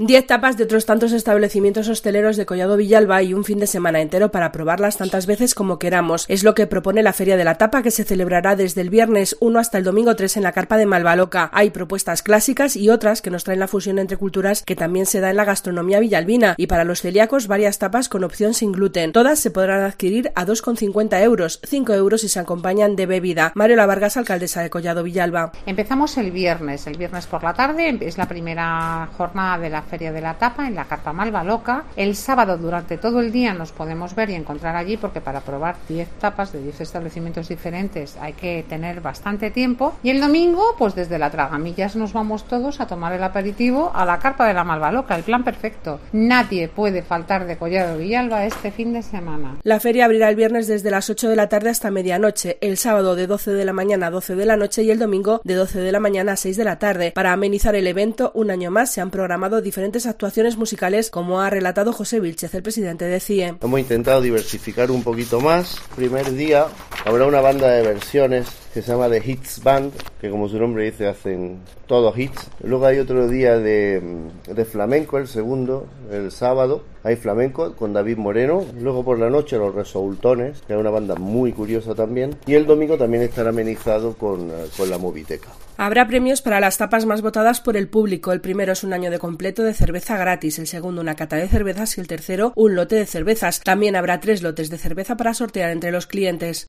10 tapas de otros tantos establecimientos hosteleros de Collado Villalba y un fin de semana entero para probarlas tantas veces como queramos. Es lo que propone la Feria de la Tapa, que se celebrará desde el viernes 1 hasta el domingo 3 en la carpa de Malvaloca. Hay propuestas clásicas y otras que nos traen la fusión entre culturas que también se da en la gastronomía villalbina, y para los celíacos varias tapas con opción sin gluten. Todas se podrán adquirir a 2,50 euros, 5 euros si se acompañan de bebida. Mariola Vargas, alcaldesa de Collado Villalba. Empezamos el viernes por la tarde, es la primera jornada de la Feria de la Tapa en la carpa Malvaloca. El sábado durante todo el día nos podemos ver y encontrar allí, porque para probar 10 tapas de 10 establecimientos diferentes hay que tener bastante tiempo. Y el domingo, pues desde la Tragamillas nos vamos todos a tomar el aperitivo a la carpa de la Malvaloca, el plan perfecto. Nadie puede faltar de Collado Villalba este fin de semana. La feria abrirá el viernes desde las 8 de la tarde hasta medianoche, el sábado de 12 de la mañana a 12 de la noche y el domingo de 12 de la mañana a 6 de la tarde. Para amenizar el evento, un año más se han programado diferentes actuaciones musicales, como ha relatado José Vilchez, el presidente de CIE. Hemos intentado diversificar un poquito más. Primer día habrá una banda de versiones que se llama The Hits Band, que como su nombre dice hacen todos hits. Luego hay otro día de flamenco, el segundo, el sábado. Hay flamenco con David Moreno. Luego por la noche los Resoultones, que es una banda muy curiosa también. Y el domingo también estará amenizado con la Moviteca. Habrá premios para las tapas más votadas por el público. El primero es un año de completo de cerveza gratis, el segundo una cata de cervezas y el tercero un lote de cervezas. También habrá 3 lotes de cerveza para sortear entre los clientes.